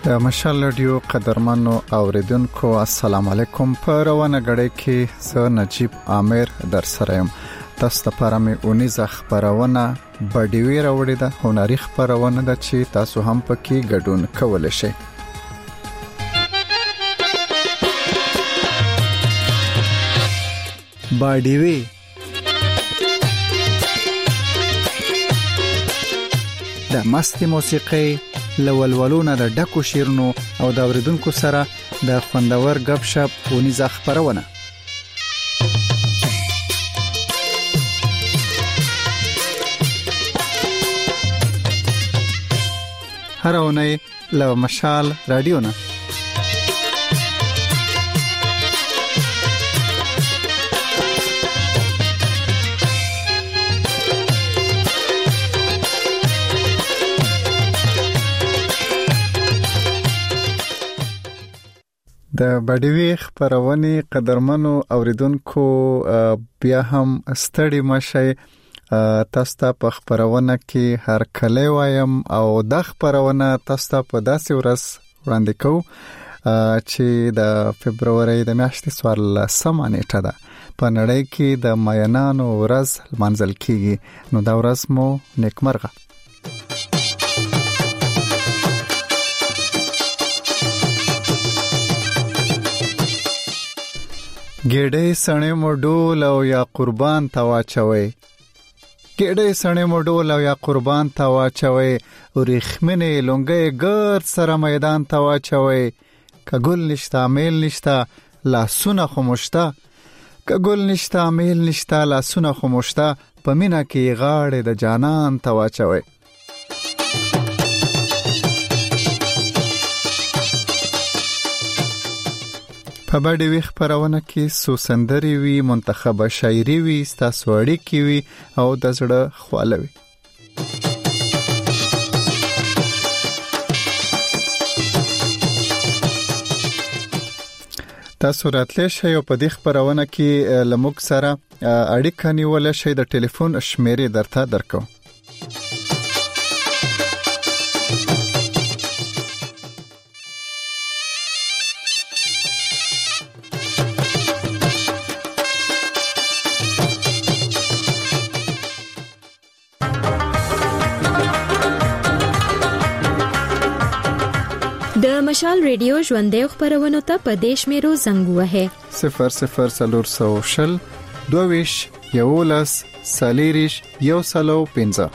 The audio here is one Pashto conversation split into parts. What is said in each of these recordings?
د مشال رادیو قدرمنو اوریدونکو السلام علیکم. په روانه غړې کې زه نجیب عامر در سره یم. تاسو لپاره مې اونیزه خبرونه بډیوي راوړې ده، هنري خبرونه ده چې تاسو هم پکې ګډون کولی شئ. بډیوي د مستي موسیقي لولولونه د ډکو شیرونو او د اوریدونکو سره د خوندور غب شپ اونیزه خبرونه. هر اونۍ له مشال رادیو نه د بډیوي خبرونه قدرمنو اوریدونکو بیا هم ستړي مشي. تاسو ته په خبرونه کې هر کله وایم او د خبرونه تاسو ته په داسې ورځ وړاندې کوم چې د فبرवरी د میاشتې 14 نیټه ده. په نړۍ کې د ماینانو ورځ منځل کیږي، نو دا ورځ مو نیکمرغه. ګډې سڼې مو ډول او یا قربان تا واچوي، ګډې سڼې مو ډول او یا قربان تا واچوي، ورېخمنې لونګې ګرد سره میدان تا واچوي. کګل نشتا میل نشتا لاسونه خموشتا، کګل نشتا میل نشتا لاسونه خموشتا، په مینا کې غاړې د جانان تا واچوي. په بډیوي خبرونه کې سوسندري وی، منتخبه شاعري وی، ستاسو اړیکې وی او د زړه خواله وی. تاسو راتلی شئ او په دې خبرونه کې لموږ سره اړیکه نیول شئ. د ټلیفون شمیرې درته درکو. د مشال ریډیو ژوندې خبرونه ته په دیش میرو زنګ وهه 00 22 یولس سالیریش یو سلو 15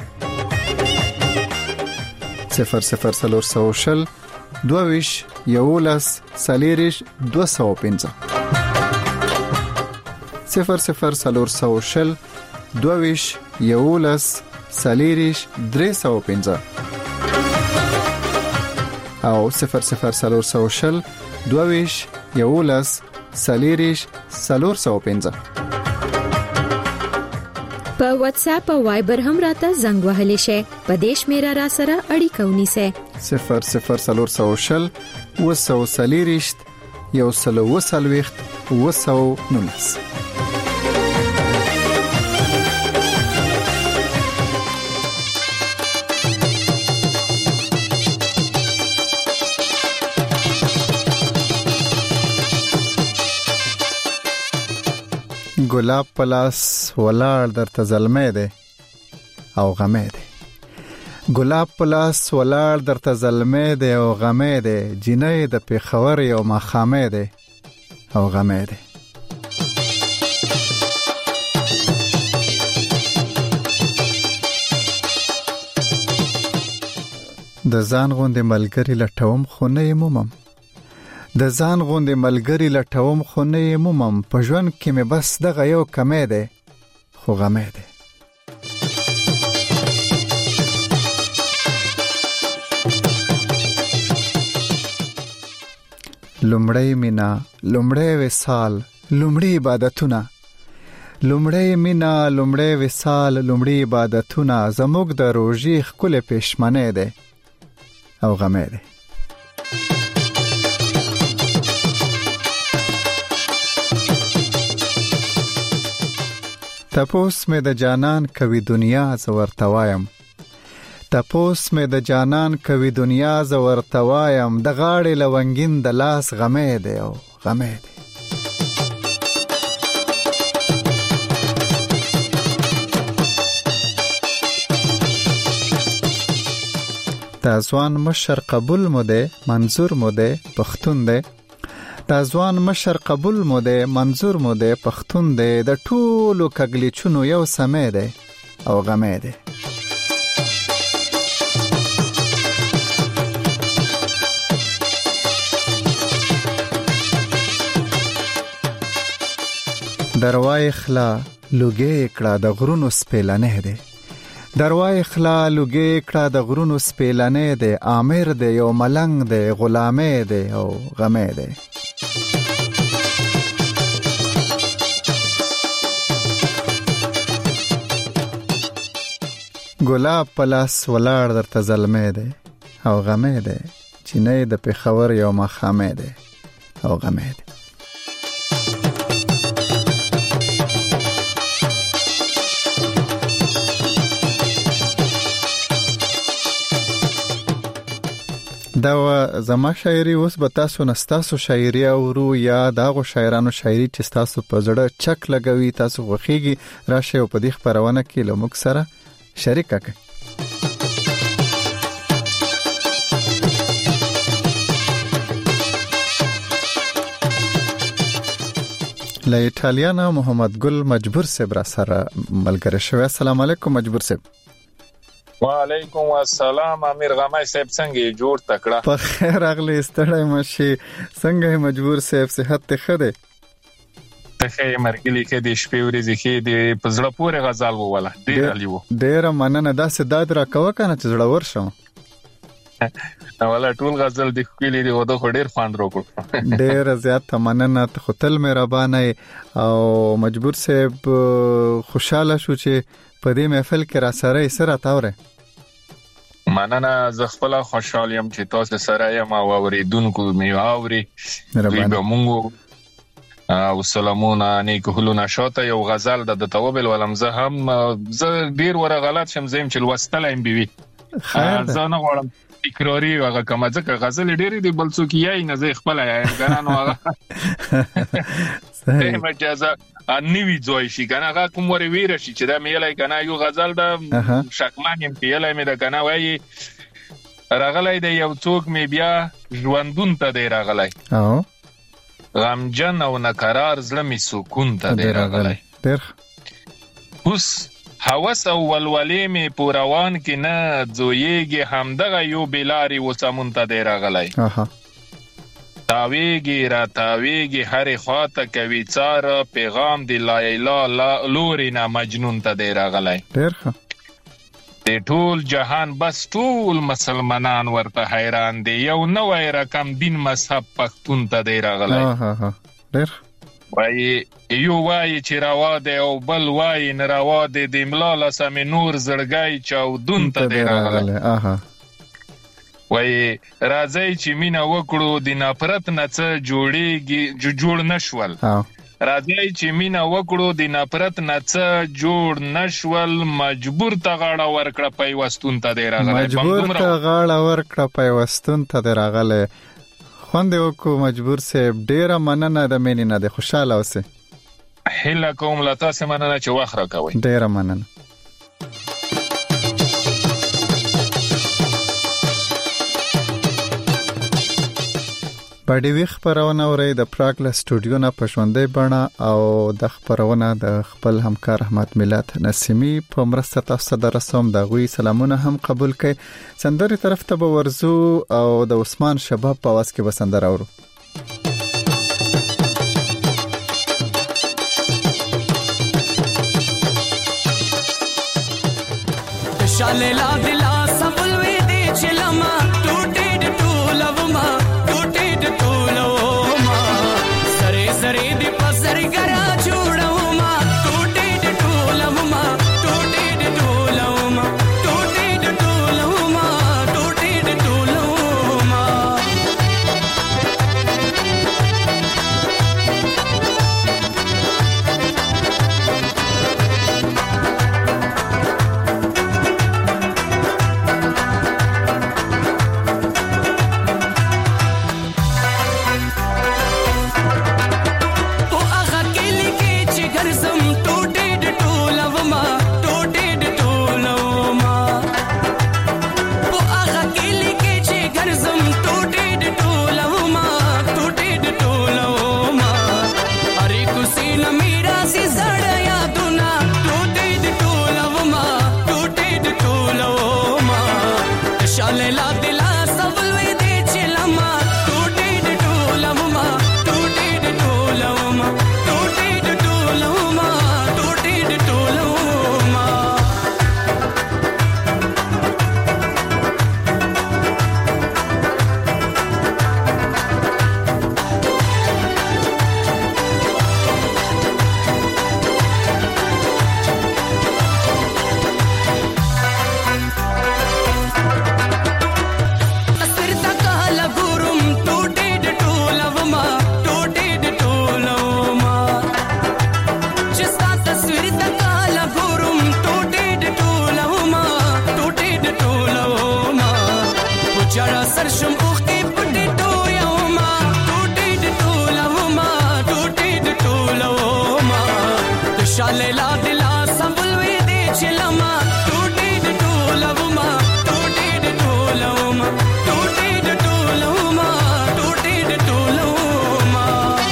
00 22 یولس سالیریش 215 00 22 یولس سالیریش 315 او 00 22 یولس سالیریش 415. په واتس اپ او وایبر هم راته زنګ وهلی شئ. په دیش میرا را سره اړیکه ونیسئ. 00 وسو سالیریش یو سلو وسلويخت وسو نونس. ګلاب پلاس ولاړ درته زلمې ده او غمې ده، ګلاب پلاس ولاړ درته زلمې ده او غمې ده، جنې د پیښور یو مخامې ده او غمې ده. د ځان غوندې ملګری لټوم خو نه یې مومم، د ځان غوندې ملګری لټوم خو نه یې مومم، په ژوند کې مې بس دغه یو کمې ده خو غمې ده. لومړی مینا، لومړی وصال، لومړی عبادتونه، لومړی مینا، لومړی وصال، لومړی عبادتونه، زموږ د روژې ښکلې پېشمنې ده او غمې ده. تپوس مې د جانان کوي دنیا زه ورته وایم، تپوس مې د جانان کوي دنیا ز ورته وایم د غاړې لونګین د لاس غمې دی او غمې دی. د ځوان مشر قبول مو دی منظور مو دی پښتون دی. د ځوان مشر قبول مو دی منظور مو دی پښتون دی. د ټولو کګلیچونو یو سمې دی او غمې دی. دروای خلا لوګي کړه د غرونو سپېلنه دی. دروای خلا لوګي کړه د غرونو سپېلنه دی. امیر دی یو ملنګ دی غلامې دی او غمې دی. ګلاب پلاس ولاړ درته زلمې دی او غمې دی. چینه د پېښور یو مخامې دی او غمې دی. دا زما شاعري اوس به تاسو نستاسو شاعري اورو یا داغو شاعرانو شاعري چې تاسو په زړه چک لګوي تاسو خوخيږي راشه او په دې خبرونه کې له موږ سره شریک کړئ. له ایټالیا محمد ګل مجبور صاحب را سره ملګری شوی. السلام علیکم مجبور صاحب. وعلیکم السلام امیر غمای صاحب څنګه جوړ تکړه؟ په خیر اغلی ستړی مشي. څنګه مجبور صاحب صحت ته خده؟ ته مرګلی کې د شپې ورځې کې د پزړه پورې غزل وواله ډیر علی وو. ډیر مننه داسې داد را کوه کنه چې زړه ورشم. اوله ټول غزل د خپلې دی ودا خو ډیر فاند روکو. ډیر زیات مننه ته خپل مهربانه او مجبور صاحب خوشاله شو چې په دې محفل کې را سره سره تاوره. مننه زه خپل خوشاله يم چې تاسو سره یم او اوریدونکو می اوري. دوی مونږ او سلامونه نیکو هلونه شاته یو غزل د توبل ولم زه هم زه ډیر ور غلط شم زم چې لوستلایم بي خیر زه نه غواړم تکراری هغه کومه ځکه غزل ډیر دی بل څوک یې نه زه خپل یم ګرانو هغه صحیح مجازه انوي ځوي شي کنه هغه کوم ور ویره شي چې دا میلای کنه یو غزل د شکمان يم پیلای مې د کنه وای راغلای د یو څوک می بیا ژوندون ته دی راغلای او غمجن او نقرار زلمی سکون ته دی راغلی. اوس هوس او ولولې می پوروان کې نه زویږي همدغه یو بلاري وسمون ته دی راغلی. تاویږي را تاویږي هر خواته کوي څار پیغام دی لایلا لوري نه مجنون ته دی راغلی. د ټول جهان بس ټول مسلمانان ورته حیران دي یو نوې رقم دین مذهب پښتون ته دی راغلی. ډېر وای یو وای چې روا دی او بل وای نه روا دی د املا لسم نور زړګای چاودون ته دی راغلی. وای راځي چې مینا وکړو د نفرت نه څه جوړیږي جوړ نشول. راځي چې مینا وکړو د نفرت نه څه جوړ نشول مجبور ته غاړه ورکړه پیوستون ته دی راغلی. مجبور ته غاړه ورکړه پیوستون ته دی راغلی. خوند وکړو مجبور صاحب ډیره مننه د مینې نه د خوشاله اوسه. هله کوم لا تاسو مننه چې وخت راکوي. ډیره مننه. باډي وی خبرونه اوري د پراګ سټوډیو نه پښوندې بڼه او د خبرونه د خپل همکار احمد ملت نسیمی په مرسته تاسو ته رسوم. د غوي سلامونه هم قبول کړئ. سندري طرف ته ورزو او د عثمان شباب په واس کې بسندر اورو. شاله لا دلا سبلوي دي چلما ټوټې ټولوما سره دې پسر ګرا جوړوما ټوټې ټولوما ټوټې ټولوما ټوټې ټولوما ټوټې ټولوما اوخ کې پټې ټویوما ټوټې د ټولوما ټوټې د ټولوما د شاله لا دلا سمبلوي دې چلما ټوټې د ټولوما ټوټې د ټولوما ټوټې د ټولوما ټوټې د ټولوما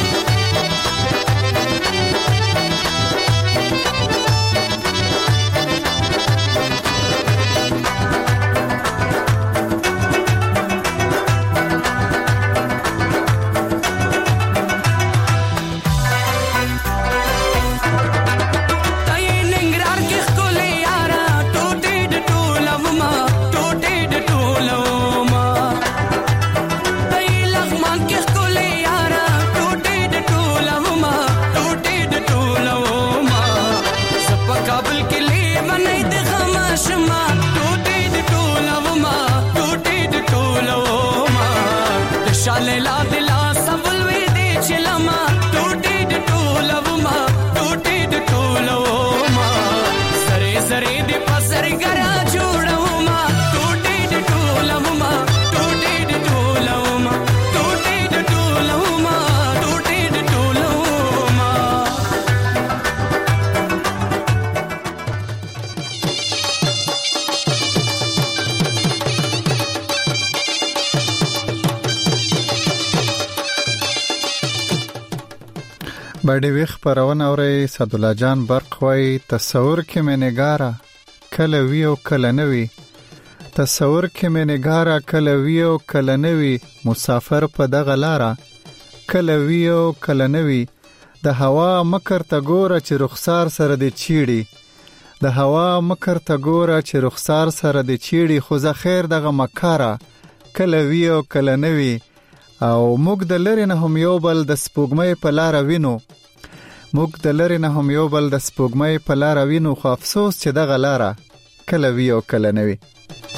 باډي ویخ پرونه اوري صد الله جان برق وای تصور کې مې نگارا کله وی او کله نوي تصور کې مې نگارا کله وی او کله نوي مسافر په دغه لارا کله وی او کله نوي د هوا مکر ته ګوره چې رخسار سره د چیړي د هوا مکر ته ګوره چې رخسار سره د چیړي خو زه خیر دغه مکارا کله وی او کله نوي او موږ د لری نه هم یو بل د سپوږمۍ په لار وینو موږ د لری نه هم یو بل د سپوږمۍ په لار وینو خو افسوس چې دغه لاره کله وی او کله نه وی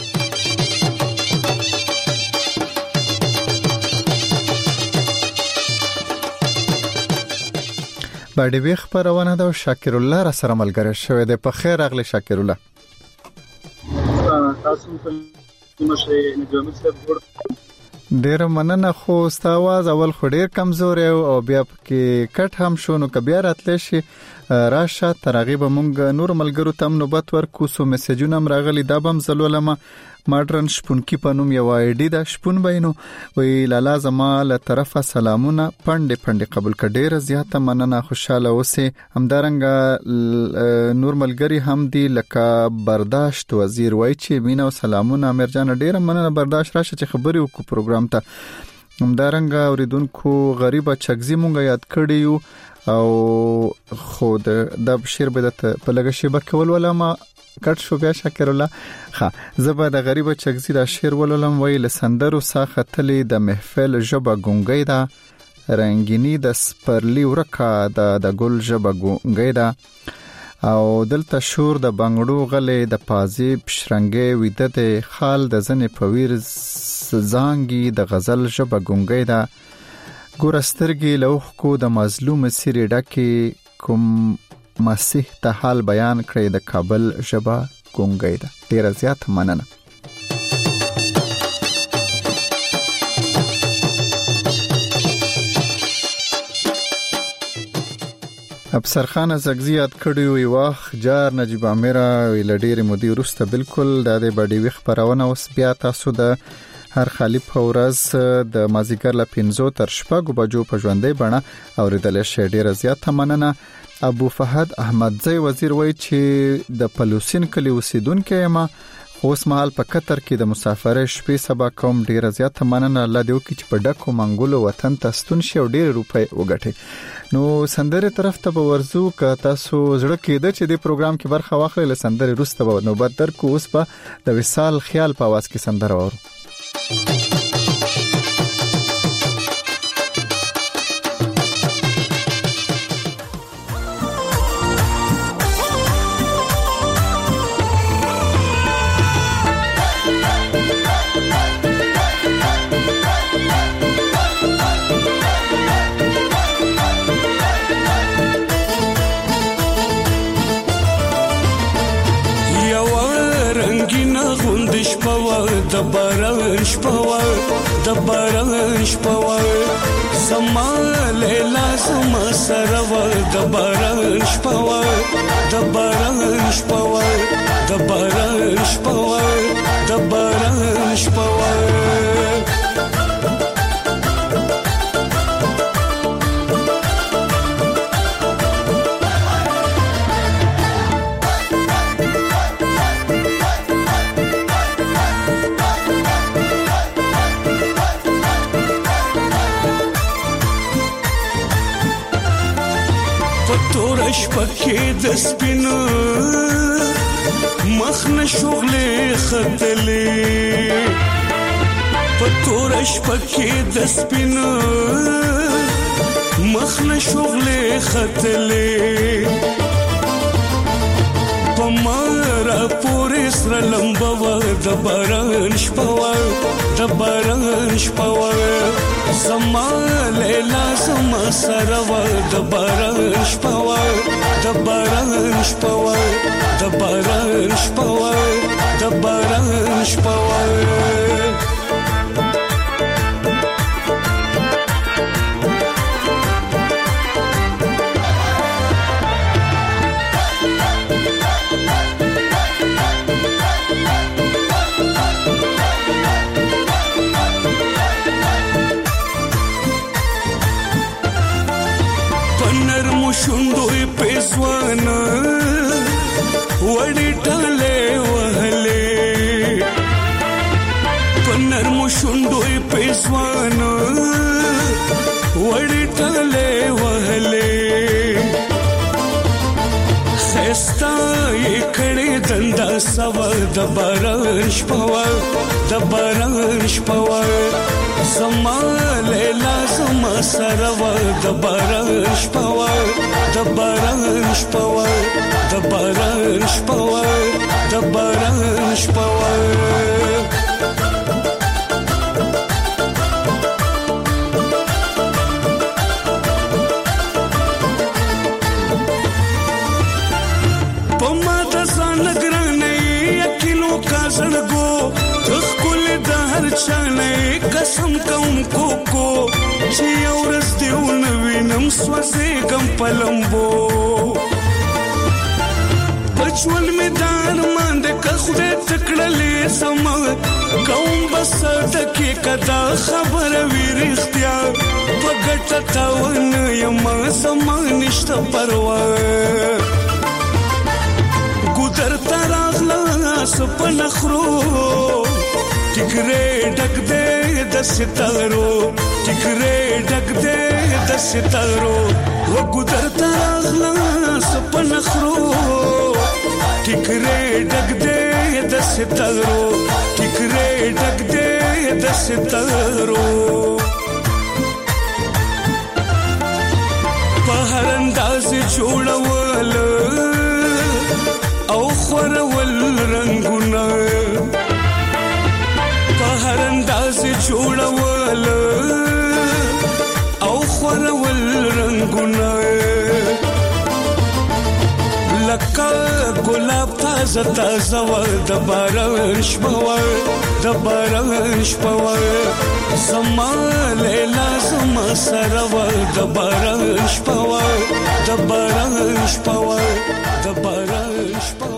باډي ویخ پرونه دا شاکر الله را سره ملګری شوی دی په خیر اغلی شاکر الله تاسو په مشه نجومی صاحب ډیر مننه خو ستا आवाज اول خو ډیر کمزور او بیا کې کټ هم شو نو کبیا راتل شي راشه ترغیب مونږ نور ملګرو تم نوبت ورکو سو میسجونه راغلي دا بم زلولما ماډرن شپون کی پنوم یو آی ډی دا شپون بینو وی لالا زما له طرفه سلامونه پند قبول کډیر زیاته مننه خوشاله اوسه همدارنګ نور ملګری هم دی لکه برداشت وزیر وای چې مینا او سلامونه امیر جان ډیر مننه برداشت راشه چې خبري وکړو پروګرام ته همدارنګ اوریدونکو غریبه چغزي مونږ یاد کړیو او خود د بشیر بدت په لګه شیبه کول ولا ما کټ شو بیا شکر الله ها زبا د غریبه چغزي دا شیر ولولم ویل سندرو ساخه تلی د محفل جبا ګونګی دا رنگینی د سپرلی ورکا د ګل جبا ګونګی دا او دلته شور د بنگړو غلې د پازي پشرنګي ویده د خال د زنې پویر زانګي د غزل جبا ګونګی دا ګورسترګي لوخ کو د مظلوم سری ډکه کوم مسیح ته حال بیان کړی د کابل ژبه ګونګی ده ډیر زیات مننه افسر خان زغزی یاد کړیو یو واخ جار نجیب امیرا ویل ډیر مودي ورسته بالکل د باډي ویخ پرونه اوس بیا تاسو د هر خالی پورز د مازیګر ل 15 تر شپږ بجو په ژوندۍ بڼه اوریدل شي ډیر زیات مننه ابو فهد احمدزی وزیر وای چې د پلوسین کلی اوسیدونکو ما خوس محل په قطر کې د مسافر شپې سبا کوم ډیر زیات مننه الله دې وکړي چې په ډکو منګولو وطن ته ستون شي او ډیر روپۍ وګټي نو سندره طرف ته ورزو ک تاسو زړه کېده چې د پروګرام کې برخه واخلئ له سندره روسته به نوبت درکو اوس په د وصال خیال په आवाज کې سندره ورو د باران شپه د باران شپوا زما لیلا زما سروا د باران شپوا د باران شپوا د باران شپوا د باران شپوا شپکې د سپینو مخنه شغلې خطلې په تور شپکې د سپینو مخنه شغلې خطلې پمارا پورې سره لمبوا د باران شپوا د باران شپوا زما لیلا زما سروا د باران شپوا د باران شپوا د باران شپوا د باران شپوا شوندوی پیسوانا وڑی ٹالے وحلے پنرمو شوندوی پیسوانا وڑی ٹالے وحلے خیستا یہ کڑی دندا سوا د باران شپوا د باران شپوا زما لیلا زما سروا د باران شپوا د باران شپوا د باران شپوا د باران شپوا پما د ځان ګرانې یکینو کا زړګو تخکل د هر چانه قسم کوم کوکو چې اورس دیون وینم سوځي کم پلمبو پچول میدان ماند کخره تکړلې سم کوم بس دکې کدا خبر ویرختیا پګټ تاون یم سم نشته پروا ګودر تراغلا سپن خرو ټیکرې ډک دې د ستارو ټیکرې ډک دې د ستارو وګودر تراغلا سپن خرو ټیکرې ډک دې د ستارو ټیکرې ډک دې د ستارو په هر انداز جوړول او خورول رنگونه په هر انداز جوړول او خورول رنگونه لکه ګلاب تازه تازه د باران شپوا د باران شپوا زما لیلا زما سروا د باران شپوا د باران شپوا د باران شپوا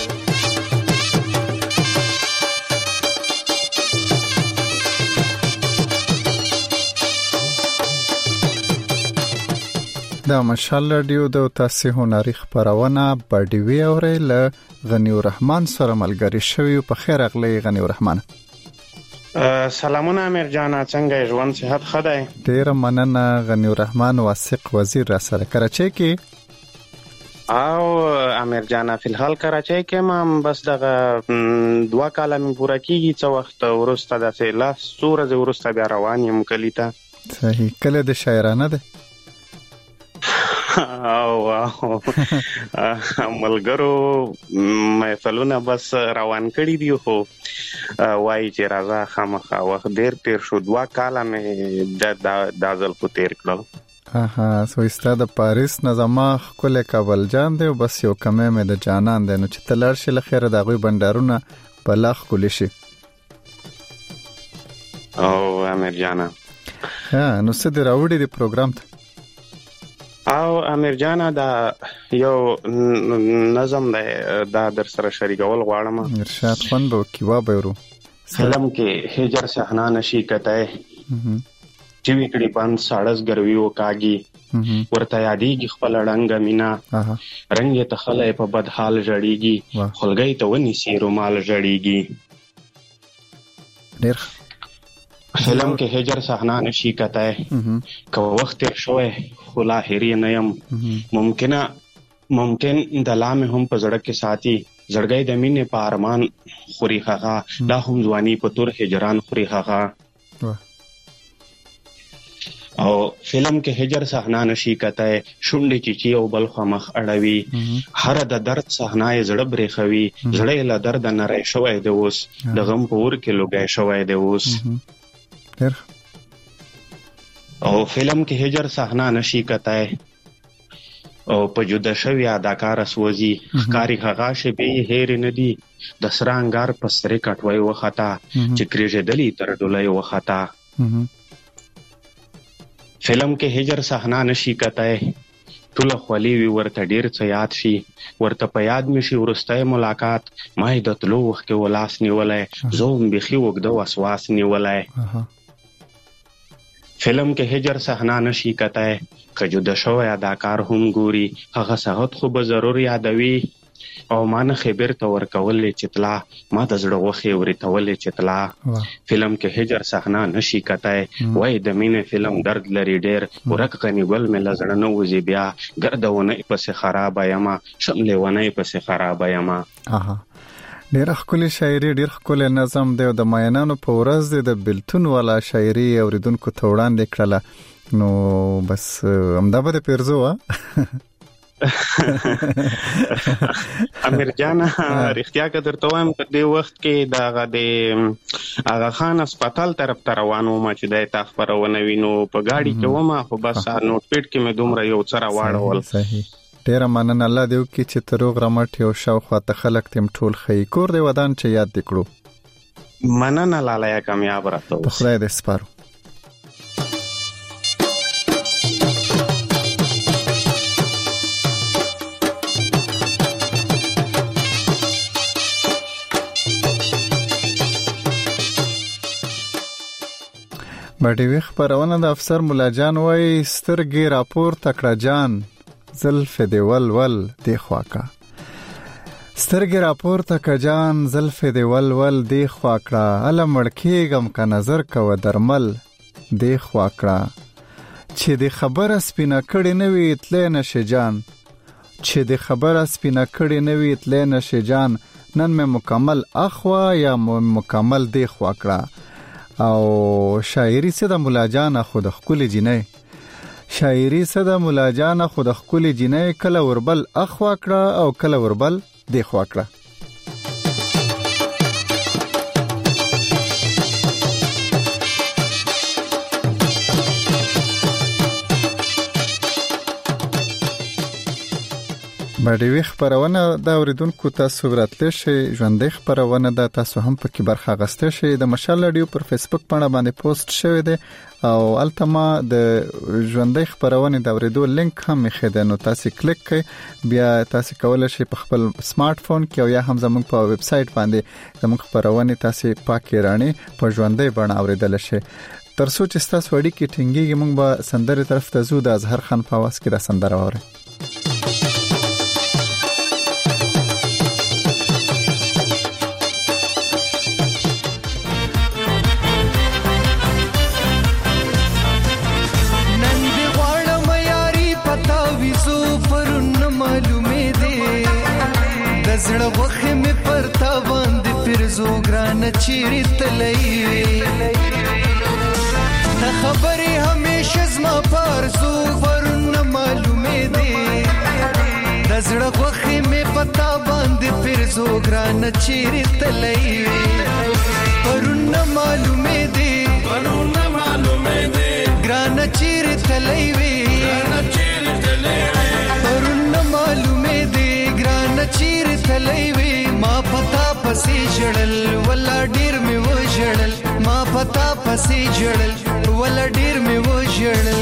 دا مشال رادیو د تاسو هنري خبرونه بډیوي اوري ل غنی الرحمن سره ملګری شوی په خیر اغلی غنی الرحمن سلامونه امیر جان څنګه ژوند صحت خدای ډیر مننه غنی الرحمن واسق وزیر را سره کراچۍ کې او امیر جان فی الحال کراچۍ کې ما بس دغه 2 کاله مې پوره کیږي څو وخت ورسته د لاس سورز ورسته بیا روان یم کلیته صحیح کله د شاعرانه ده او ملګرو محفلونه بس روان کړي دي خو وای چې راځه خامخا وخت ډیر تیر شو 2 کاله مې د ځل خو تیر کړل سو استاد پاریس نظامه کله کابل جان دی بس یو کمه مې د جانان دی نو چې تلر شي لخر دغه بندرونه بلاخ کول شي او امیر جانا نو څه دی راوړی دی پروګرام ته؟ او امیر جانا دا یو نظم دی دا در سره شریکول غواړم. ارشاد خوند به کی وا بیرو فلم کې هجر صحنا نشي کته چې وکړي بند ساړس ګروي او کاږي ورته یادېږي خپل رنګ مینا رنګ ته خلای په بد حال جړېږي خلګي ته ونیسي رومال جړېږي. ډېر فلم کې هجر صحنا نشي کته کو وخت شوه خلا هری نه يم ممکن د لامه هم په زړه کې ساتي زړګي د مینې په ارمان خوري خغه دا هم ځواني په تور هجران خوري خغه. او فلم کې هجر صحنا نشي کته شونډې چیچي او بل خو مخ اړوي هر د درد صحنا یې زړه برېخوي زړه له درد نه رې شوی دی اوس د غم په ور کې لوګای شوی دی اوس. او فلم کې هجر صحنا نشي کته او په جدا شوی اداکار سوځي ښکاری غاښه به هېر نه دي د سرانګار په سره کټوي وخته چې کریژه دلی تر ډولای وخته. فلم کې هجر صحنا نشي کته ټول خولي وی ورته ډیر څه یاد شي ورته په یاد مشي ورستای ملاقات ما د تلو وخت کې ولاس نیولای زوم بخي وګد وسواس نیولای. فلم کې هجر صحنا نشي کته کجو د شو اداکار هم ګوري هغه ساعت خو به ضرور یادوي او مان خبر ته ورکول چتلا ما د زړه وخه ورتول چتلا. فلم کې هجر صحنا نشي کته وای د مینې فلم درد لري ډیر ورک کني ګل مل زړه نو وزي بیا ګردونه پس خراب یما شمله ونه پس خراب یما. ډېر ښکلي شاعري ډېر ښکلی نظم دی او د ماینانو په ورځ دی د بلتون والا شاعري اوریدونکو ته وړاندې کړله نو بس همدا به د پیرزو امیر جان رښتیا که درته وایم په دې وخت کې د آغا خان هسپتال طرف ته روان وم چې دی تا خپرونه وینو په ګاډي کې وم خو بس نوټ پیډ کې مې دومره یو څه راواړول. ډیره مننه الله دې وکړي چې تروغ رمټ یو شاوخوا ته خلک تیم ټول خی کور دی ودان چې یاد دکړو. مننه لاله یا کامیاب راته په خدای دې سپارو. باډي خبرونه د افسر مولا جان وای سترګې راپور تکړه جان زلف دی ولول دی خواکا سترګې راپور تکړه جان زلف دی ولول دی خواکا ال مړکیګم کا نظر کو درمل دی خواکا چې د خبره سپینه کړي نوې تل نشه جان چې د خبره سپینه کړي نوې تل نشه جان نن مې مکمل اخوا یا مکمل دی خواکا. او شاعری څه د مولا جان خود خپل جنې شاعری څه د مولا جان خود خپل جنې کله وربل اخوا کړه او کله وربل دی خوا کړه. باډي خبرونه دا اوریدونکو تاسو وراتلی شي ژوندۍ خبرونه دا تاسو هم پکې برخه غسته شي د مشال رادیو پر فیسبوک باندې پوسټ شوی دی او التما د ژوندۍ خبرونه دا اوریدو لینک هم مخده نو تاسو کلیک کړئ بیا تاسو کولای شئ په خپل سمارټ فون کې او یا هم زموږ په ویب سټ باندې زموږ خبرونه تاسو پاکي رانی په ژوندۍ باندې اوریدل شي. تر څو چې تاسو وړي کې ټینګي موږ به سندره طرف ته زو د اظهر خان په واس کې دا سندره وره. زړه وخه مې پرتا باندې پرزو ګران چیرې تلې نه خبرې همیشه زما پرزو ورنه معلومې دي د زړه وخه مې پتا باندې پرزو ګران چیرې تلې ورنه معلومې دي ګران چیرې تلې ورنه معلومې دي ګران چیرې تلې ما پتا پسې جړل ولا ډیر مې و جړل ما پتا پسې جړل ول ډیر مې و جړل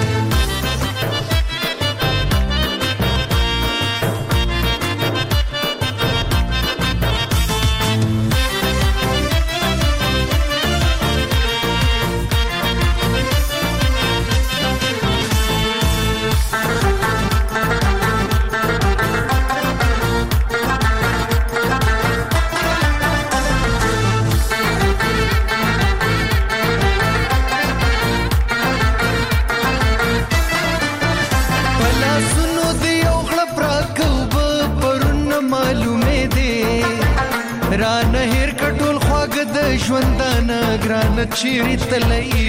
ژوندانه ګران چیرې تلای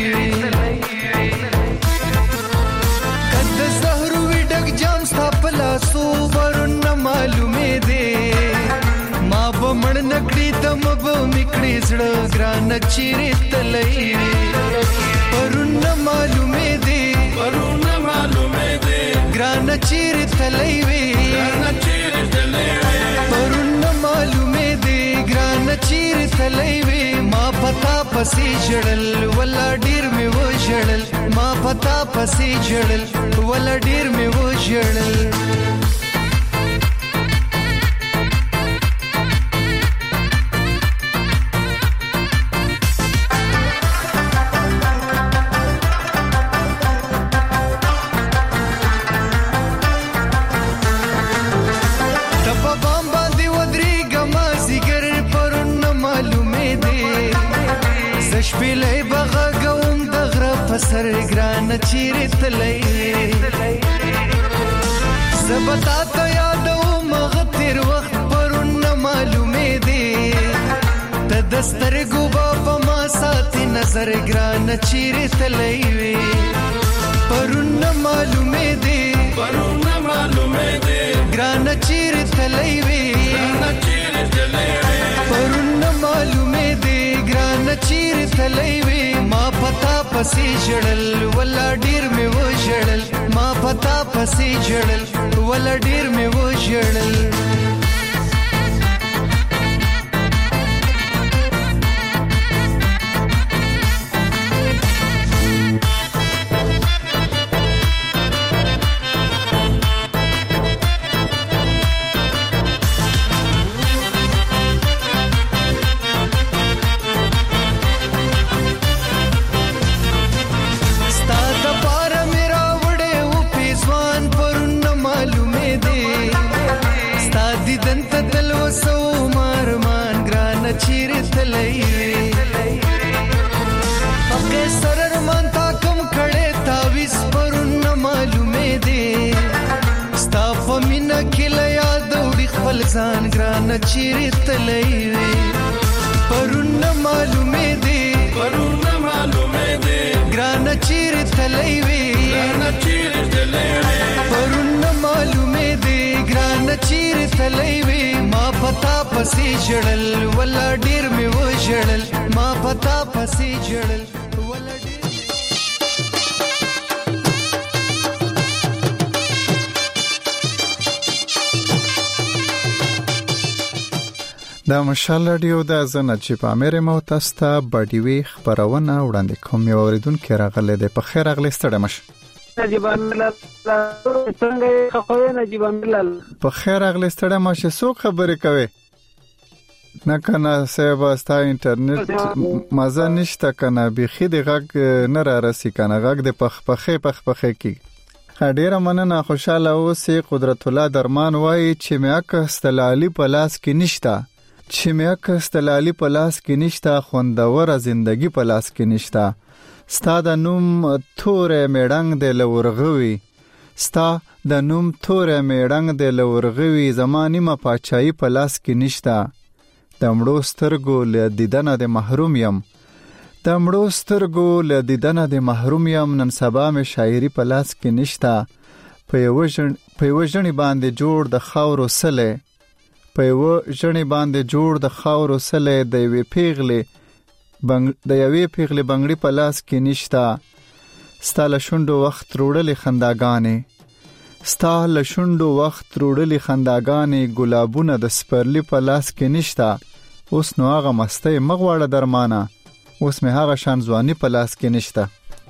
کد زهر وی ډک جام ستا پلاسو ورن معلومه دی ما به مړ نکړي دم به میکړي زړه ګران چیرې تلای ورن معلومه دی ګران چیرې تلای وی ورن معلومه دی ګران چیرې تلای وی ما پتا پسې جړل ولا ډیر مې و جړل ما پتا پسې جړل ولا ډیر مې و جړل شپېلې بغاګوم د غره په سر ګران چیرې تلای زبتا ته یادوم هغه تیر وخت پرون معلومې دی ته د سترګو په ما ساتي نظر ګران چیرې تلای پرون معلومې دی ګران چیرې تلای پرون معلومې دی ګران چیرې تلای وی ما پتا پسې جړل ولا ډیر مې و جړل ما پتا پسې جړل ولا ډیر مې و جړل ځان ګران چیرې تلای پرون معلومه دی ګران چیرې تلای پرون معلومه دی ګران چیرې تلای ما پتا پسې جړل ولا ډیر مې و جړل ما پتا پسې جړل ولا ډیر دا مشال رادیو د زنه چې په امر مو تاسو ته بډیوي خبرونه وړاندې کوم یو اوریدونکو راغله د په خیر اغلی ستړي مش نجیب الله څنګه خوښوي نجیب الله په خیر اغلی ستړي مش څوک خبرې کوي نه کنه سبا ستا انټرنیټ مزه نشته کنه بيخي د غږ نه را رسي کنه غږ د پخپخه کی ډیره مننه خوشاله اوسې قدرت الله درمان وایي چې مې اکستلالي پلاس کې نشته خوندوره زندگی پلاس کې نشته ستا د نوم تورې میډنګ د لورغوي زماني ما پاچای پلاس کې نشته د مړو سترګو له دیدنه د محروم یم نن سبا مې شاعري پلاس کې نشته په یو ژنې باندې جوړ د خاورو سله د یوې پیغلې بنگړي پلاس کې نشته ستا له شونډو وخت روړلې خنداګانې ګلابونه د سپرلی پلاس کې نشته اوس نو هغه مستۍ مغواړه درمانه اوس مې هغه شان ځواني په لاس کې نشته.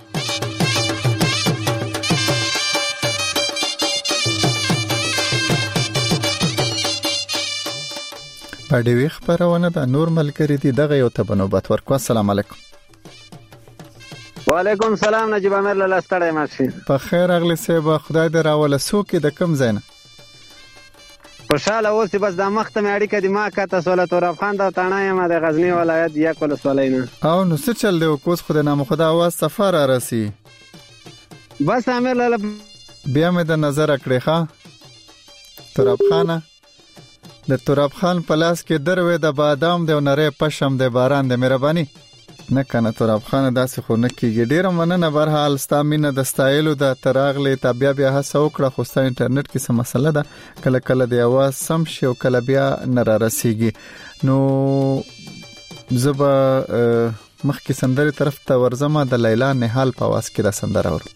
پډوي خبرونه د نور ملګری دي دغه یو ته بنوبت ورکو. السلام علیکم. وعلیکم السلام نجیب امیر له ستړی ماشي. په خیر اغلی سیب خدای دې راوله سوکې د کم ځای نه. خوشاله اوسې بس د مخته مې اړیکه دي ما کته سوله توراب خان د تاڼه یم د غزنی ولایت یک ولسوالۍ نه. او نو څه چل دی اوس خو د نام خدا आवाज سفر را رسی. بس امیر لاله بیا مې د نظر کړې ښا توراب خانه د توراب خان پلاس کې دروي د بادام د نری پشم د باران د مهرباني نه کنه. توراب خان داسې خو نه کیږي. ډیر مننه برحال ستامینه د ستایلو د تراغلي تابع بیا هڅه وکړه خو ست انټرنیټ کې څه مسله ده کله کله د आवाज سم شي او کله بیا نه را رسیږي. نو زبا مخکې سندري طرف ته ورزمه د لیلا نهال په आवाज کې د سندره ور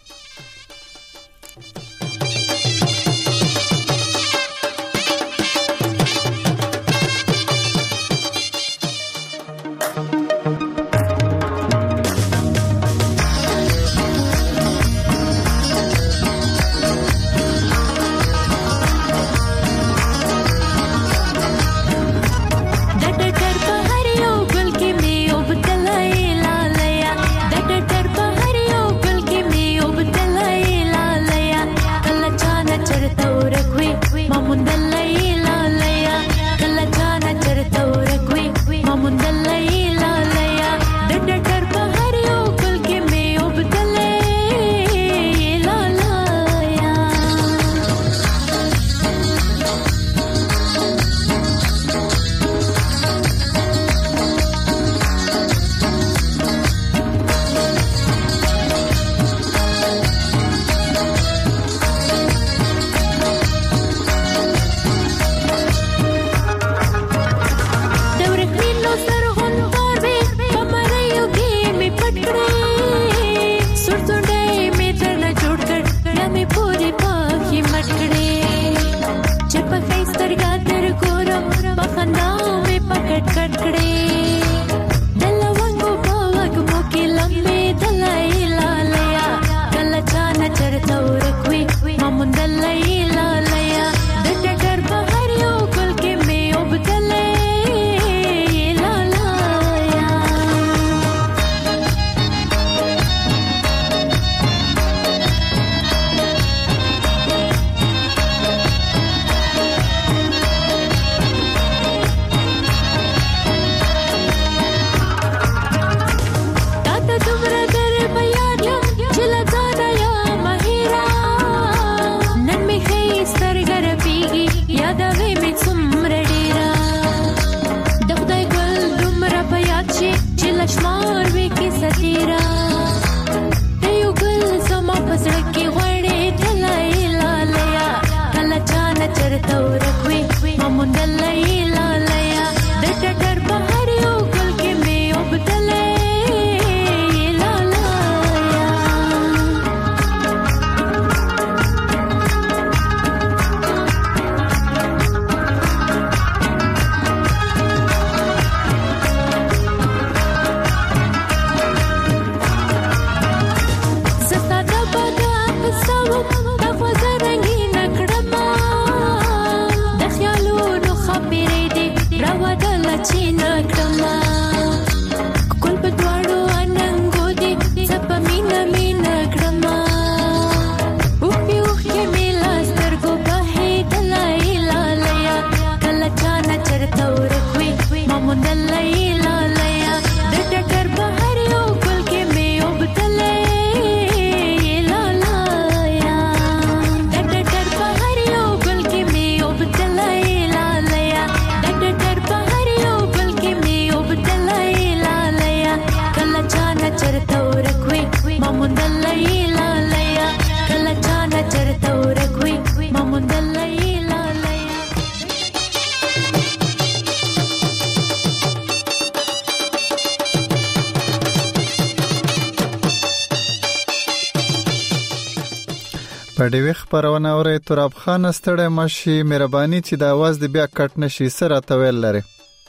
پډوي خبرونه اوري. توراب خان ستړی ماشي مهرباني چې د आवाज د بیا کټ نشي سره تویل لري.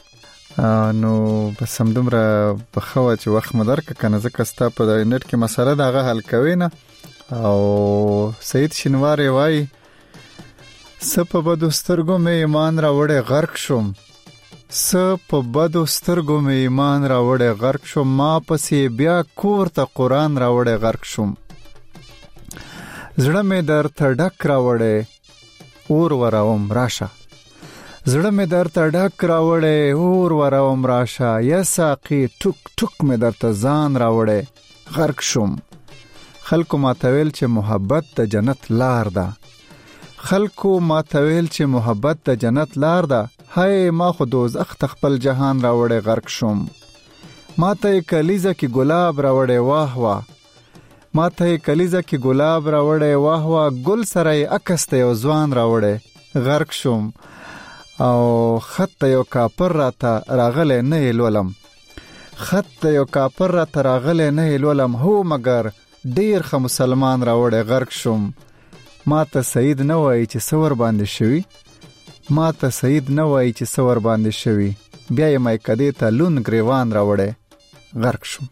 نو بس هم دومره بخوا چې وخت مدار کنه ځکه ستا په انټرنیټ کې مسله دغه حل کوي نه. او سید شینواری وای سپ بدو سترګو مې ایمان راوړې غرق شوم، سپ بدو سترګو مې ایمان راوړې غرق شوم، ما پسې بیا کور ته قرآن راوړې غرق شوم، زړه مې درته ډک راوړې اور وراوم راشه، زړه مې درته ډک راوړې اور وراوم راشه، یا ساقي ټوک ټوک مې درته ځان راوړې غرق شوم. خلکو ماتویل چې محبت د جنت لار ده، خلکو ماتویل چې محبت د جنت لار ده، هاي ما خو دوزخ خپل جهان راوړې غرق شوم، ما ته کلیزه کې ګلاب راوړې واه واه، ما ته کلیزه کې ګلاب راوړې واه واه، ګل سره عکس ته یو ځوان راوړې غرق شوم. او خط یو کاپر راته راغله نه لولم، خط یو کاپر راته راغله نه لولم، هو مگر ډیر خ مسلمان راوړې غرق شوم. ما ته سید نه وای چې سور باندې شوی، ما ته سید نه وای چې سور باندې شوی، بیا یې مې کدی ته لون گریوان راوړې غرق شوم.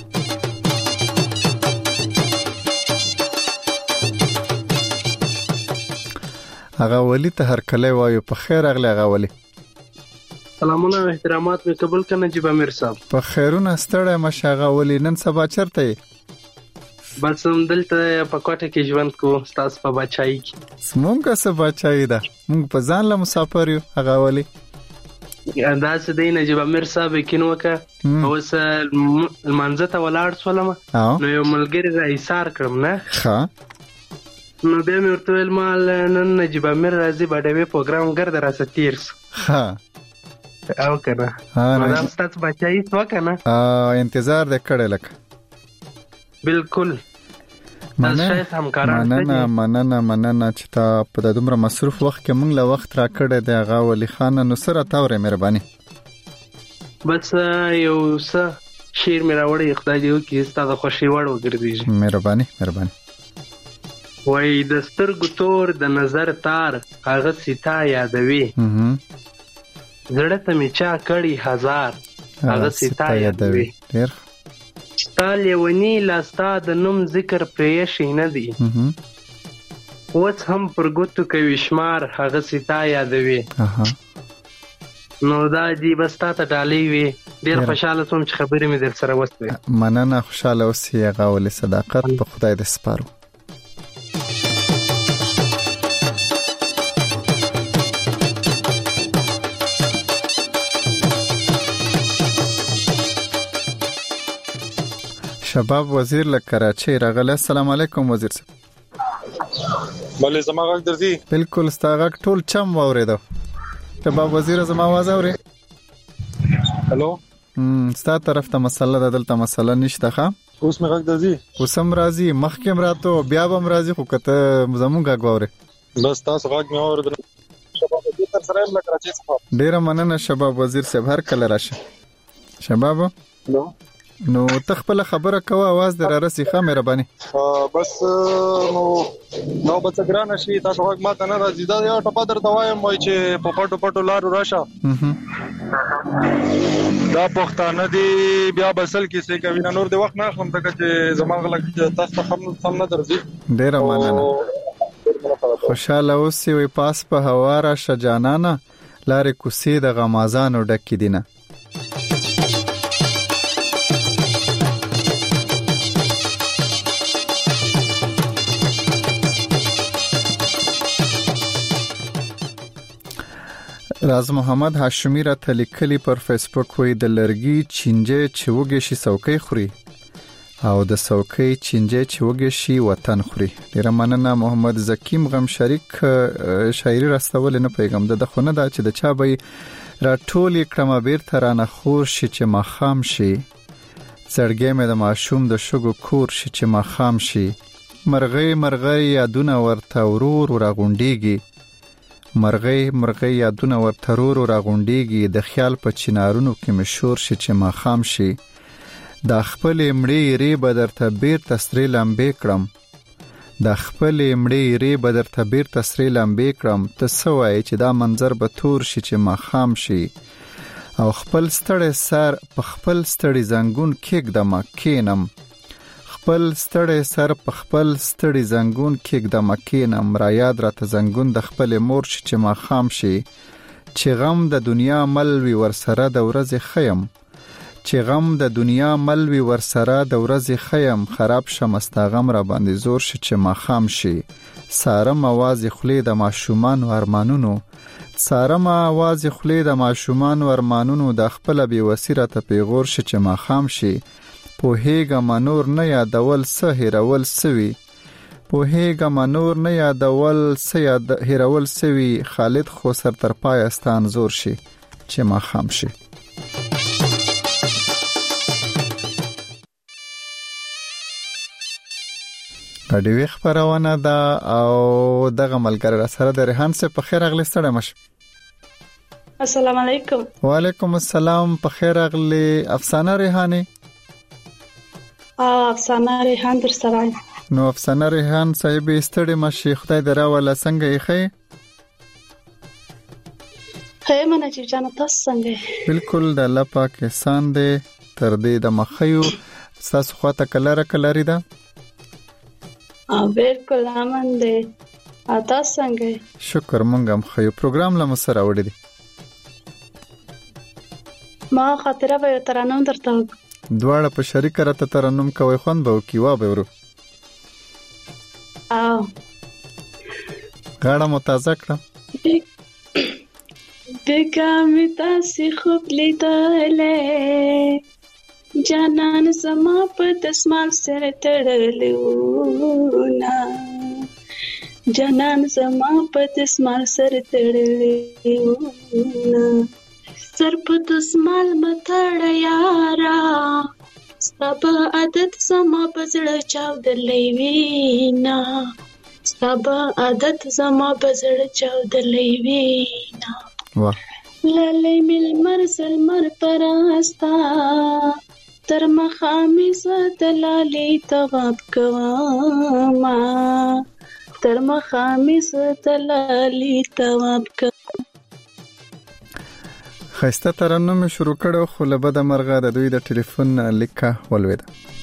هغه ولی ته هر کله وایو په خیر اغله هغه ولی. سلامونه او احترامات مې قبول کړه نجیب امیر صاحب. په خیرونه ستړی مشاغه ولی نن سبا چرته بس هم دلته په کوټه کې ژوند کو تاسو په بچای کې. سمونګه څه بچای ده مونږ په ځان له مسافر یو هغه ولی. دا څه دی نجیب امیر صاحب کینو کا اوس المنځ ته ولاړ سولم نو یو ملګری را ایثار کړم نه ها نو بیا مې ورته ویل مال نن نجیب امیر راځي باډوي پروګرام ګرځ راځه تیر ها او کنه دا ستاسو بچای څه کنه انتظار دې کړل لک بالکل مننه چې تا په دومره مصروف وخت کې مونږ له وخت را کړې دی هغه ولی خان نو سره تاورې مهرباني بس یو څه شیر مې راوړی خدای دې وکړي ستاسو خوشي وړ وګرځي مهرباني وای د سترګو تور د نظر تار هغه سیتا یادوي زړه ته می چا کړي هزار هغه سیتا یادوي ډیر تال یونی لاستا د نوم ذکر پریشي نه دی اوس هم پرګوتو کوي شمار هغه سیتا یادوي نو دا دی بستا ته ډالۍ وي ډیر خوشاله سوم چې خبرې مې در سره وسوي. مننه خوشاله اوسې هغه ولې صداقت په خدای دې سپارو. شباب وزیر له کراچۍ راغله. السلام علیکم وزیر صاحب. بله زما غږ درځي؟ بالکل ستا غږ ټول چم واورېدو. شباب وزیر زما आवाज اوري؟ هلو ستا طرف ته مسله ده دلته مسله نشته ښه؟ اوس مې غږ درځي؟ اوس هم راځي مخکې هم راته بیا به هم راځي خو که ته زمونږ غږ واورې بس تاسو غږ مې واورېدل. شباب وزیر در سره یم له کراچۍ څخه. ډېره مننه شباب وزیر صاحب هر کله راشه. شباب نو تخپل خبره کوه आवाज در راسي ښه مهرباني. بس نو بس ګران شي تاسو غږ ماته نه راځي دا یو ټپه درته وایم وای چې په پټو لارو راشه دا پښتانه دی بیا بسل کې څه کوي نور دی وخت نه اخلم ته چې زما غلط تاسو ته هم نه درځي. ډېره مننه خوشاله اوسې وي پاس په هوا راشه جانانه لارې کوڅې د غمازانو ډکې دینه. راز محمد هاشمی را تلیکلی پر فیسبوک وی د لرګي چینجه چې وګي شي څوکۍ خوري او د څوکۍ چینجه چې وګي شي وطن خوري. ډیره مننه محمد زکیم غم شریک شاعری راستول نه پیغام د خونه دا چې د چا به را ټول کړم بیر ترانه خور شي چې ما خام شي زړګې مې د ماشوم د شګو کور شي چې ما خام شي مرغۍ یادونه ورته ورور راغونډيږي مرغۍ یادونه ورته ورور راغونډيږي د خیال په چنارونو کې مشور شي چې ما خام شي د خپل مړی ری بدر ته بیر تسری لمبې کړم د خپل مړی ری بدر ته بیر تسری لمبې کړم ته سوای چې دا منظر به تور شي چې ما خام شي او خپل ستړی سر په خپل ستړی زنګون کېږدم کېنم خپل ستړی سر په خپل ستړی زنګون کېږدم کېنم را یاد راته زنګون د خپل مور چې ما خام شي چې غم د دنیا مل وی ورسره د ورځې خیم چې غم د دنیا مل وی ورسره د ورځې خیم خراب شم استغم را باندې زور شي چې ما خام شي سارم आवाज خلی د ماشومان و ارمانونو سارم आवाज خلی د ماشومان و ارمانونو د خپل بي وسیره ته پیغور شي چې ما خام شي په هیګه منور نه یادول سه هیرول سوي په هیګه منور نه یادول سه یاد هیرول سوي خالد خو سر تر پایستان زور شي چې ما خام شي اډیوی خبرونه ده او دغه ملګری سره د ریحان سره په خیر اغلی ستړی مش السلام علیکم وعلیکم السلام په خیر اغلی افسانه ریحانه افسانه ریحان در سره نو افسانه ریحان صاحب ستړی مشي خدای درا ولا څنګه یې خې منه چې جنت تاسو څنګه بالکل د الله پاک احسان دی تر دې د مخیو تاسو خواته کلری ده بالکل امن دی تاسو څنګه شکر مونږ هم خو پروګرام لا مسره وړي دي ما خاطره به ترانم درته دواړه په شریک راته ترانم کوي خوان به کیوا به ورو غاړه متازه کړه دګامې تاسې خوب لیدلې جانان زما په دسمال سره تړلېونه جانان زما په دسمال سره تړلېونه سر په دسمال متړه یارا سب عادت زما په زړه چاودلې وینا سب عادت زما په زړه چاودلې وینا واه للی مل مرسل مر پراستا تر مخامی ستلالی تواب کواما تر مخامی ستلالی تواب کواما خسته ترنم شروع کړو خو له بده مرغه د دوی د ټلیفون لیکه ولوید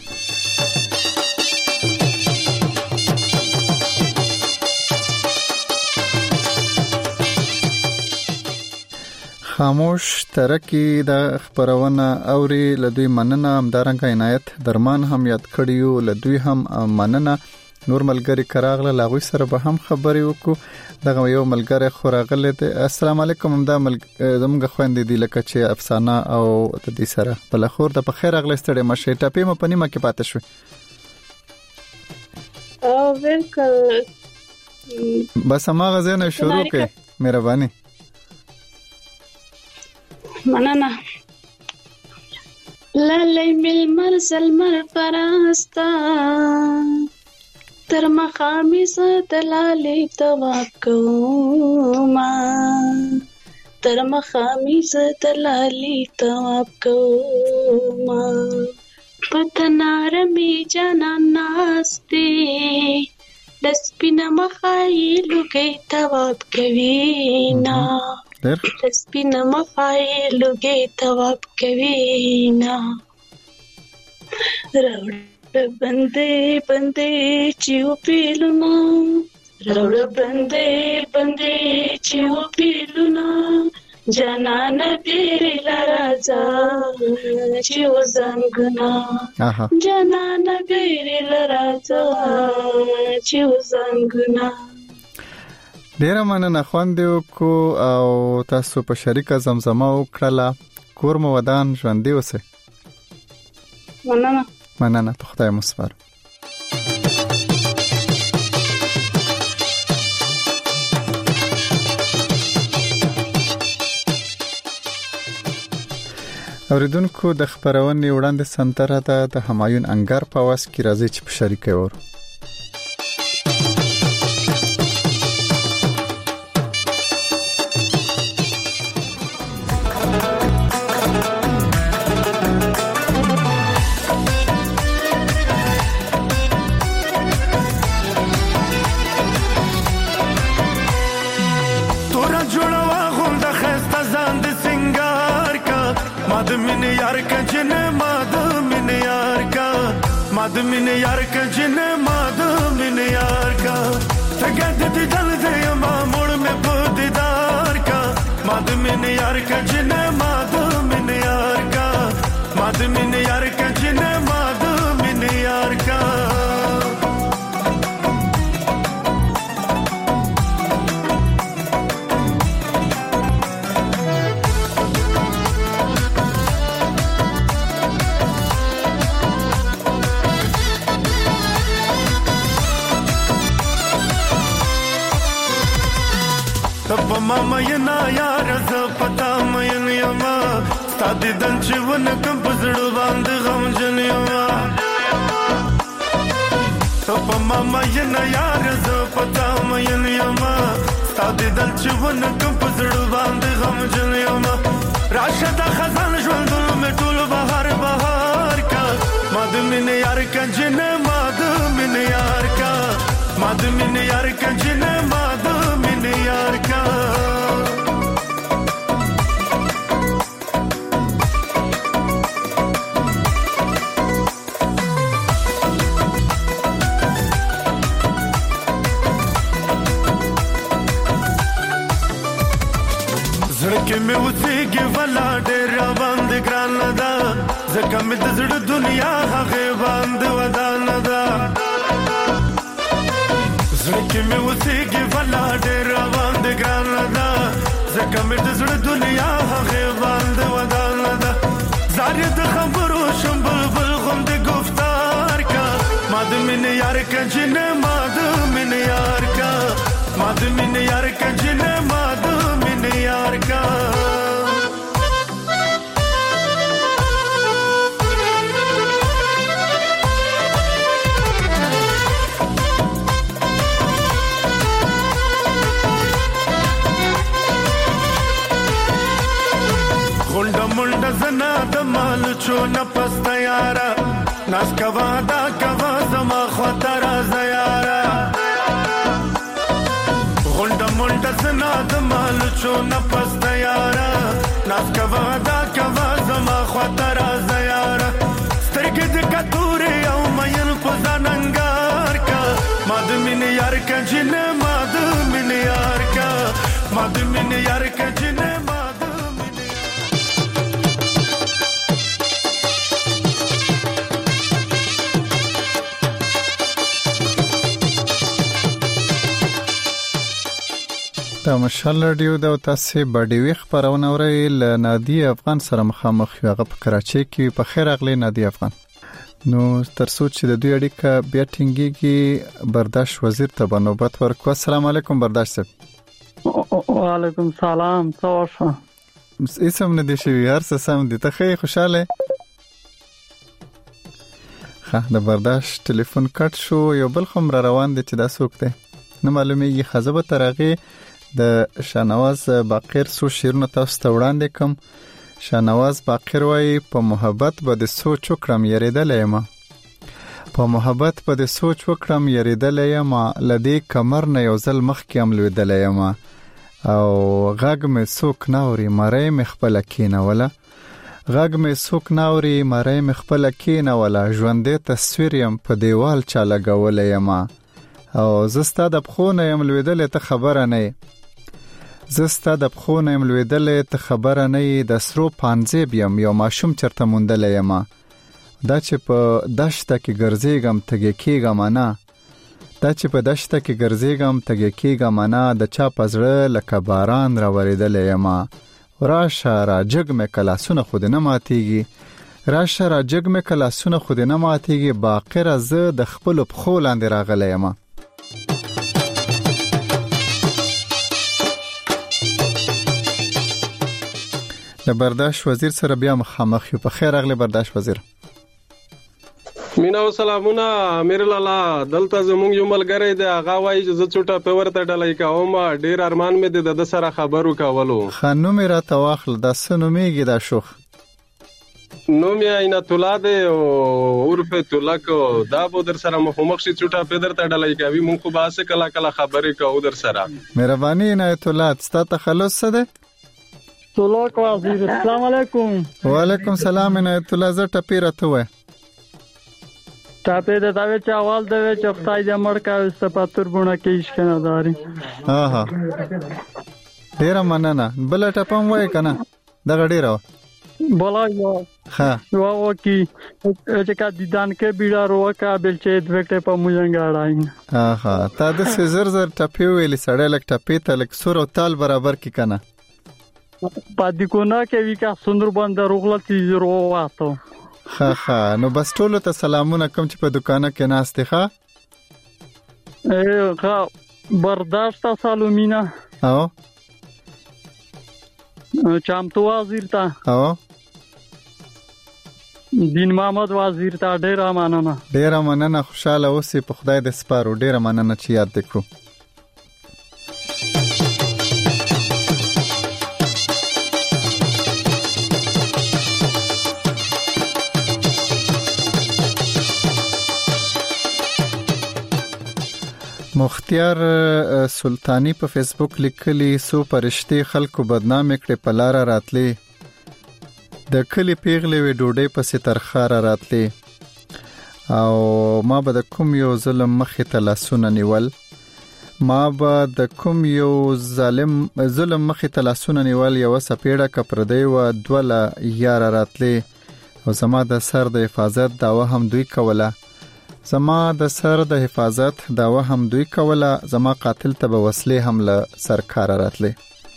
خاموش ترکی د خبرونه اوري لدوی مننه همدارنګ عنایت درمان هم یاد کړیو لدوی هم مننه نور ملګری کراغله لاغوي سره به هم خبرې وکړو دغه یو ملګری خوراغله السلام علیکم همدا زموږ خويندې دی لکه چې افسانه او د دې سره بل خور د په خیر اغله ستړي مشه ټاپې م په نیمه کې پاتې شو او بالکل بس ما غزنه شروع کړئ مهرباني مننه للی مل مرسل مر پراستا تر مخامی ستلالی تواب کوما تر مخامی ستلالی تواب کوما پتنارمی جانا ناستی لسپینا مخائی لگئی تواب کوینا لسپینا مخائی لگئی تواب کوینا روڑ بندے بندے چیو پیلونا روڑ بندے بندے چیو پیلونا جانان پیری لرازا چیو زنگنا جانان پیری لرازا چیو زنگنا ډیره مننه خواندیو کو او تاسو په شریکه زمزمه وکړه کور مو ودان ژوندې اوسه مننه په خدای مسپار اوریدونکو د خبرونې وړاندې سنتره ده د همایون انګر په واس کې راځي چې په شریکه ورو من یار کا جن ماد من یار کا تگد دل دے ما مڑ میں دیدار کا ماد من یار کا جن ماد من یار کا ماد من یار کا جن ماد من یار کا تب ماما ینا یار ز پتا مین یما ستاد دن چون کم پزړو باندې غم جن یما تب ماما ینا یار ز پتا مین یما ستاد دن چون کم پزړو باندې غم جن یما راشد خزان ژوند مې ټول بهار بهار کا ماد من یار کا جن ماد من یار کا ماد من یار کا جن ماد من یار کا زړه مې وځيږي ولا ډېر باندې ګران ده ځکه مې د زړه دنیا هغه باندې ودان ده زړه مې وځيږي ولا ډېر باندې ګران ده ځکه مې د زړه دنیا هغه باندې ودان ده زاري د خبرو شم بلبل غوند گفتار کا ماد من یار کا جن ماد من یار کا ماد من یار کا جن ماد من یار کا غونډه منډه زنا د مال چونه پست یارا ناس کوا دا کوا زما خطر زیارا غونډه منډه زنا د مال چونه پست یارا ناس کوا دا کوا زما خطر زیارا سترګې د کتوري او مېن پزاننګار کا ماد من یار کا جن ماد من یار کا ماد من یار کا جن دا مشال رادیو دا تاسو باډیوي خبرونه اورئ ل نادي افغان سره مخامخ یو هغه په کراچۍ کې په خیر اغلی نادي افغان نو ترڅو چې د دوی اړیکه بیا ټینګيږي برداشت وزیر ته بنوبت ورکو. السلام علیکم برداشت صاحب. وعلیکم سلام تاسو اسم نه دي شي هر څه سم دي ته خې خوشاله ښه د برداشت ټلیفون کټ شو یو بل خم را روان دي چې دا څوک دی نو معلومیږي خزبه ترغه د شانواز باقر سو شیرونه تاسو ته وړاندې کوم. شانواز باقر وایي په محبت به د سوچ وکړم یریدلې ما په محبت به د سوچ وکړم یریدلې ما لدی کمر نه یو ځل مخ کې عملویدلې ما او غږ مې سوک ناوري مړې مخبل کینه ولا غږ مې سوک ناوري مړې مخبل کینه ولا ژوندې تصویر يم په دیوال چا لګولې ما او زستا د بخونه يم لویدلې ته خبره نه زستا د بخونه يم لویدلې ته خبره نه د سرو پانځې بیم یو ماشوم چرته مونډلې ما دا چې په دشته کې ګرځېګم تګې کېګم نه دا چې په دشته کې ګرځېګم تګې کېګم نه د چا پزړه لکه باران راوریدلې ما راشه را جګ مې کلاسونه خود نه ماتيږي راشه را جګ مې کلاسونه خود نه ماتيږي باقر زه د خپل بخو لاندې راغلې ما د برداشت وزیر سره بیا مخامخ یو. په خیر اغلی برداشت وزیر. مینا و سلامونه امیر لالا دلته زمونږ یو ملګری دی هغه وایي چې زه چوټه په ورته ډلای کوم ډیر ارمان مې د سره خبرو کولو خانو مې را تواخل د سنو میږي دا شوخ نو مې عینت الله دی او عرف تلک دا به در سره مخامخ شي چوټه په درته ډلای کوي مونږ خو باسه کلا کلا خبرې کوو در سره. مهرباني عنایت الله ستاسو تخلص څه ده؟ تلک وزیر السلام علیکم. وعلیکم سلام عنایت الله زه ټپیره ته وای ټاپې د دا چې اول د چې خدای دې مړ کا استپاتور بونه کېش کنه داري ها ډیر مننه بل ټپم وای کنه دا ډیر بولا یو ها یو کی چې کا دیدان کې بیړه روکا بل چې دغه په موږ غاړای ها تا د سزر زر ټپې ویلې سړی لک ټپې ته لک سور او تال برابر کی کنه پادې کو نه کې وی کا سندر باندې روغله تیز رو واتو ها نو بس ټولو ته سلامونه کوم چې په دکانه کې ناشته ښه ها برداشت سالومینا او چامتو وزیر تا او دین محمد وزیر تا ډیر مننه خوشاله اوسې په خدای دې سپارو ډیر مننه چې یاد وکړو مختیار سلطانی په فیسبوک لیکلی سو پرشتي خلکو بدنام کړي په لار راتلې د کلی پیغلې وې ډوډۍ پسې ترخاره راتلې او ما به د کوم یو ظلم مخې ته لاسونه نیول یو سپېړه کپردی و دوله یار راتلې او زما د سر د حفاظت داوا هم دوی کوله زما قاتل ته به وسلې هم له سرکار راتلې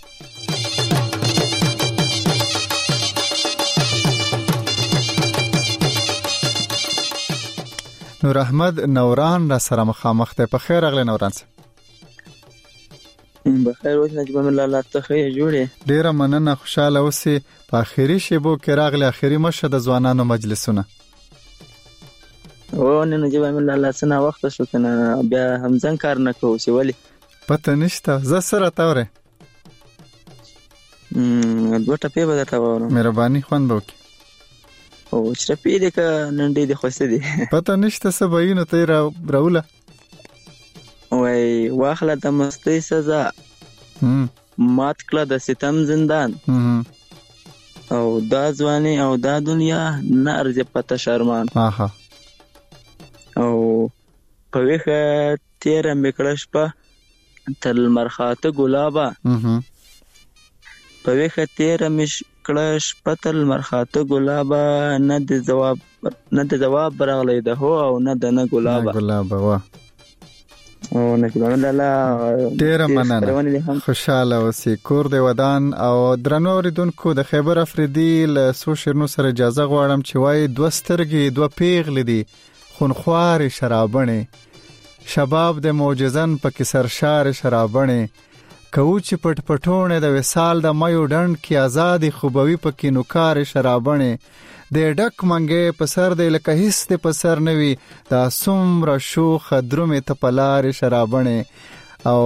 نور احمد نوران را سره مخامخ ته په خیر اغله نوران سره بخیر اوس نجيب الله ته خیر جوړه ډیره مننه خوشاله اوسې په اخیری شیبو کې راغله اخیری مشه د ځوانانو مجلسونه او نن نجيب الله سنا وخت شو کنه بیا همزن کار نه کوو سی ولی پته نشته ز سره تاوره دوه ټپې به تا وره مهرباني خوان بوکي او چرپې دې ک نن دې خوسته دي پته نشته سباینو ته راوله وای واخله د مستی سزا مات کړه د ستم زندان او دا ځواني او دا دنیا نه ارزه پته شرمان او په وخه تیر میکړش په تل مرخاته ګلابا په وخه تیر مشکړش په تل مرخاته ګلابا نه د جواب راغلی ده هو او نه د نه ګلابا وا او نه کله ډیر مننه خوشاله اوسې کور دی ودان او درنو اوریدونکو د خیبر افریدي له سو شیرنو سره اجازه غواړم چې وای دوه سترګې دوه پیغلې دي خونخوار شرابونه شباب د معجزن په کې سرشار شرابونه کوچ پټ پټونه د وسال د مایو ډند کې آزادي خوبوي په کې نوکار شرابونه د ډک منګې په سر د لکه هیڅ په سر نوي دا سومره شوخ درومه ته پلار شرابونه او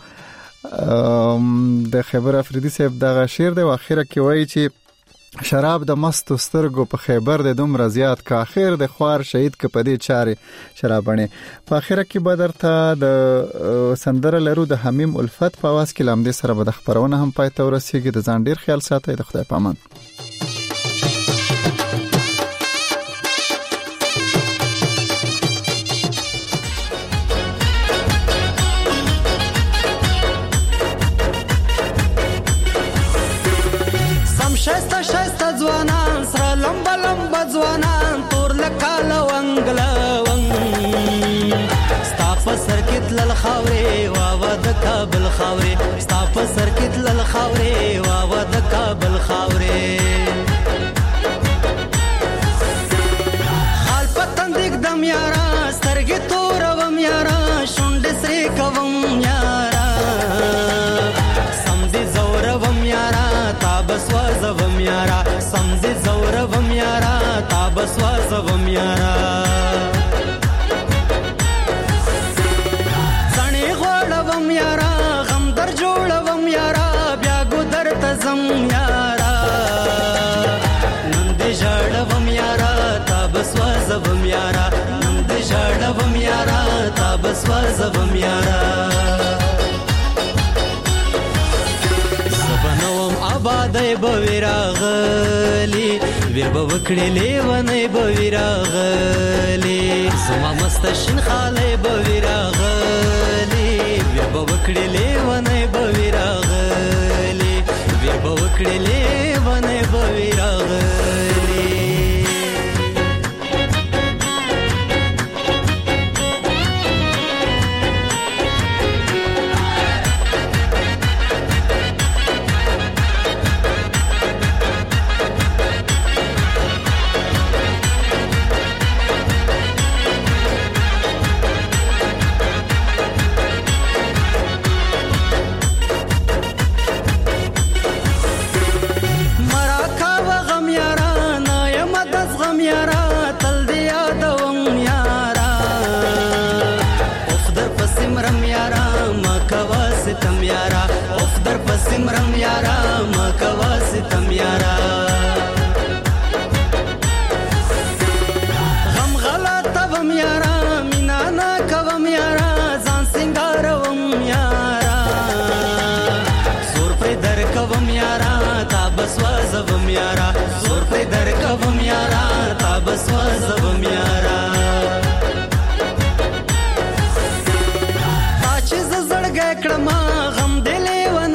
د خیبر افریدي صاحب دغه شعر د اخره کې وایي چې شراب د مست سترګو په خیبر د دومره زیات کا اخر د خوار شهید ک په دې چارې شرابونه په اخره کې بدرته د سندره لرو د حمیم الفت په आवाज کې لامدې سره به د خبرونه هم پای ته ورسیږي د ځان ډیر خیال ساتئ د خدای پامان شایسته ځوانان سره لمبا ځوانان تور لکاله ونګلون ستا په سر کې تلل خاورې واوا د کابل خاورې ستا په سر کې تلل خاورې واوا د کابل خاورې حال پتن دګدم یارا سترګې تور وم یارا شونډې سرې کوم یارا سم دې زور وم یارا سوازوم یارا سمزه زوروم یارا تاب سوازوم یارا ځنې غوړوم یارا غم در جوړوم یارا بیا ګودر ته زم یارا نن دې ژړوم یارا تاب سوازوم یارا نن دې ژړوم یارا تاب سوازوم یارا آبادای بوی راغلی ویر به وکړې لیونی به وي راغلی زما مسته شین خالی به وي راغلی ویر به وکړې لیونی به وي راغلی ویر به وکړې لیونی به وي راغلی سمرم یارا مکوا ستم یارا غم غلطه وم یارا مینا نا کوم یارا ځان سنگاروم یارا زور پر در کوم یارا تا بس وزوم یارا زور پر در کوم یارا تا بس وزوم یارا تا چې زړګ کړم غم دلې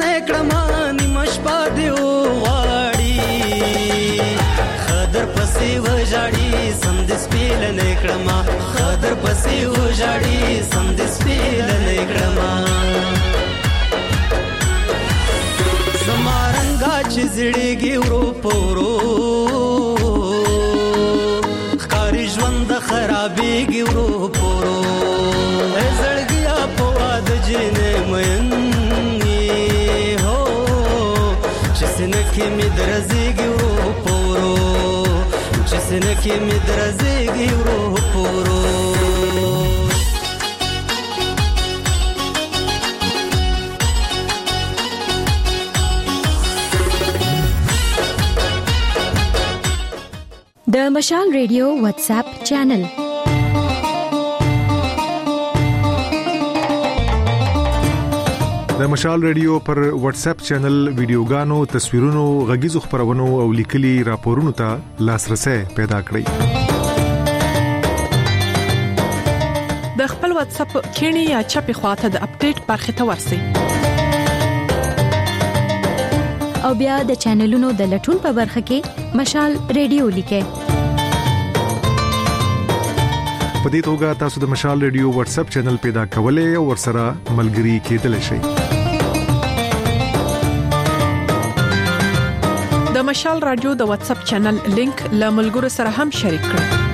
وژاړي سندس پیل نکړما خاطر پسې وژاړي سندس پیل نکړما زمارنګا چې زړېږي ورو پورو ښکاري ژوند خرابېږي ورو پورو زړګیا په واده جنې مینې هو چې سنکې مې درځېږي ورو پورو سنکی می درزیگی روح پورو د مشال ریډیو واتس اپ چینل د مشال ریډیو پر واتس اپ چینل ویډیوګانو تصویرونو غږیزو خبرونو او لیکلي راپورونو ته لاسرسي پیدا کړئ د خپل واتس اپ کینی یا چپی خواته د اپډیټ برخه ته ورسئ او بیا د چینلونو د لټون په برخه کې مشال ریډیو لیکئ په دې توګه تاسو د مشال ریډیو واتس اپ چینل پیدا کولای او ورسره ملګري کېدلی شئ د مشال رادیو د واتس اپ چینل لینک له ملګرو سره هم شریک کړئ